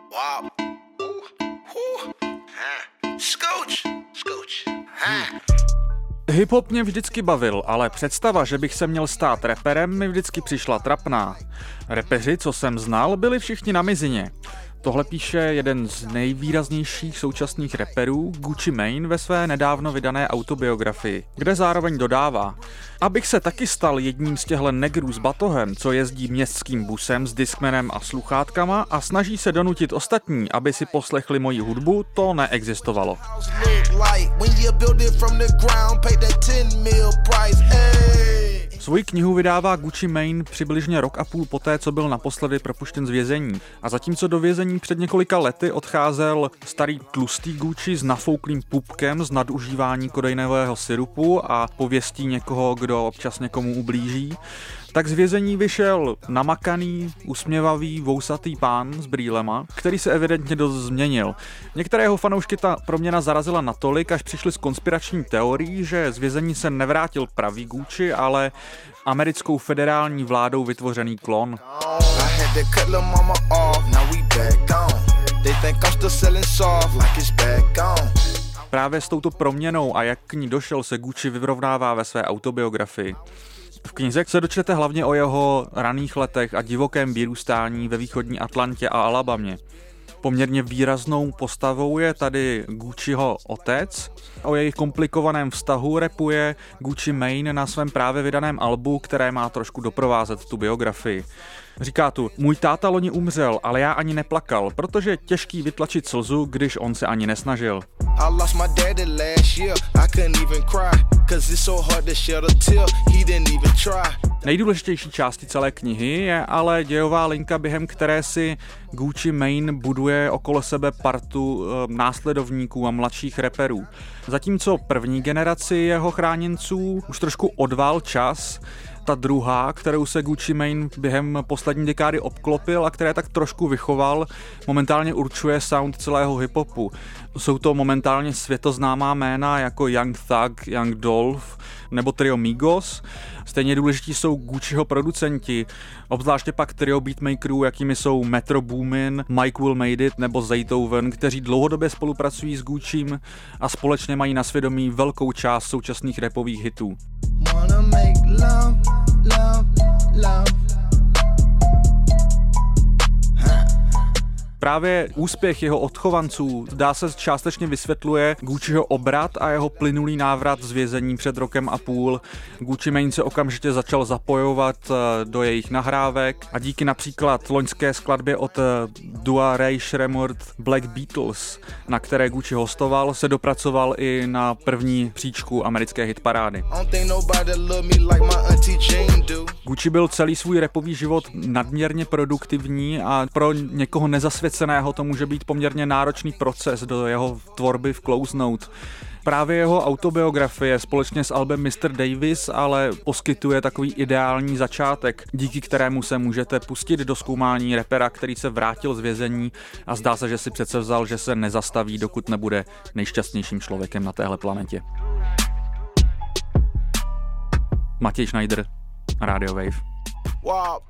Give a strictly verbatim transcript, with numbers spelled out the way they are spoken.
Wow. Scooch. Scooch. Hip-hop mě vždycky bavil, ale představa, že bych se měl stát raperem, mi vždycky přišla trapná. Rapeři, co jsem znal, byli všichni na mizině. Tohle píše jeden z nejvýraznějších současných raperů, Gucci Mane, ve své nedávno vydané autobiografii, kde zároveň dodává: abych se taky stal jedním z těchto negrů s batohem, co jezdí městským busem s diskmanem a sluchátkama a snaží se donutit ostatní, aby si poslechli moji hudbu, to neexistovalo. Svoji knihu vydává Gucci Mane přibližně rok a půl poté, co byl naposledy propuštěn z vězení. A zatímco do vězení před několika lety odcházel starý tlustý Gucci s nafouklým pupkem z nadužívání kodejnového syrupu a pověstí někoho, kdo občas někomu ublíží, tak z vězení vyšel namakaný, usměvavý, vousatý pán s brýlema, který se evidentně dost změnil. Některé jeho fanoušky ta proměna zarazila natolik, až přišli s konspirační teorií, že z vězení se nevrátil pravý Gucci, ale americkou federální vládou vytvořený klon. Právě s touto proměnou a jak k ní došel, se Gucci vyrovnává ve své autobiografii. V knize se dočtete hlavně o jeho raných letech a divokém vyrůstání ve východní Atlantě a Alabamě. Poměrně výraznou postavou je tady Gucciho otec. O jejich komplikovaném vztahu rapuje Gucci Mane na svém právě vydaném albu, které má trošku doprovázet tu biografii. Říká tu: můj táta loni umřel, ale já ani neplakal, protože je těžký vytlačit slzu, když on se ani nesnažil. Nejdůležitější částí celé knihy je ale dějová linka, během které si Gucci Mane buduje okolo sebe partu e, následovníků a mladších raperů. Zatímco první generaci jeho chráněnců už trošku odvál čas, ta druhá, kterou se Gucci Mane během poslední dekády obklopil a které tak trošku vychoval, momentálně určuje sound celého hiphopu. Jsou to momentálně světoznámá jména jako Young Thug, Young Dolph nebo trio Migos. Stejně důležití jsou Gucciho producenti, obzvláště pak trio beatmakerů, jakými jsou Metro Boomin, Mike Will Made It nebo Zaytoven, kteří dlouhodobě spolupracují s Guccim a společně mají na svědomí velkou část současných rapových hitů. Love, love, love. Právě úspěch jeho odchovanců dá se částečně vysvětluje Gucciho obrat a jeho plynulý návrat z vězení před rokem a půl. Gucci Mane se okamžitě začal zapojovat do jejich nahrávek a díky například loňské skladbě od dua Ray Shremmurd Black Beatles, na které Gucci hostoval, se dopracoval i na první příčku americké hitparády. Gucci byl celý svůj rapový život nadměrně produktivní a pro někoho nezasvěceného to může být poměrně náročný proces do jeho tvorby vklouznout. Právě jeho autobiografie společně s albem mister Davis ale poskytuje takový ideální začátek, díky kterému se můžete pustit do zkoumání rapera, který se vrátil z vězení a zdá se, že si přece vzal, že se nezastaví, dokud nebude nejšťastnějším člověkem na téhle planetě. Matěj Schneider, Radio Wave. Wow.